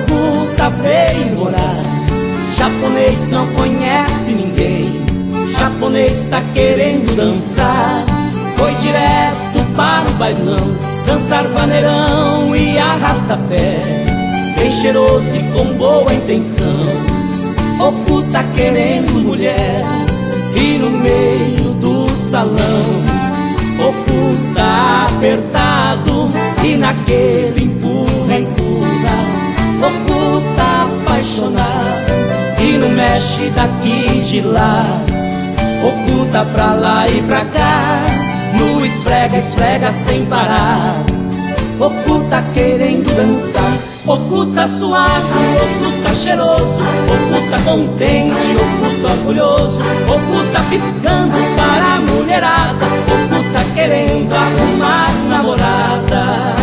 oculta veio morar. Japonês não conhece ninguém, japonês tá querendo dançar. Foi direto para o bailão, dançar vaneirão e arrasta-pé. Bem cheiroso e com boa intenção, oculta querendo mulher. E no meio do salão, oculta apertado, e naquele empurra, empurra, oculta apaixonado. E não mexe daqui de lá, oculta pra lá e pra cá, no esfrega, esfrega sem parar. Oculta querendo dançar, oculta suave, oculta cheiroso, oculta contente, oculta orgulhoso, oculta piscando para a mulherada, oculta querendo arrumar namorada.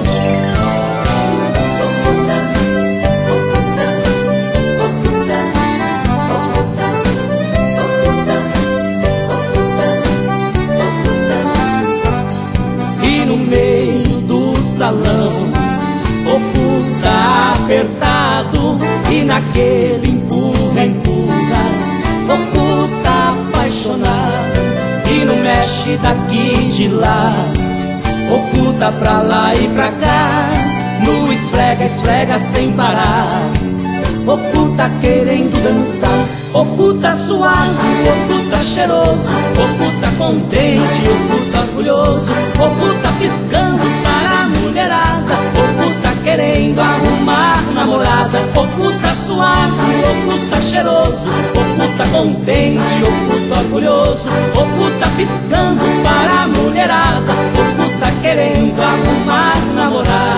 Salão, oculta apertado, e naquele empurra, empurra, oculta apaixonado. E não mexe daqui de lá, oculta pra lá e pra cá, no esfrega, esfrega sem parar. Oculta querendo dançar, oculta suave, oculta cheiroso, oculta contente, oculta orgulhoso, oculta piscando para a mulherada, oculta querendo arrumar namorada. Oculta suave, oculta cheiroso, oculta contente, oculta orgulhoso, oculta piscando para a mulherada, oculta querendo arrumar namorada.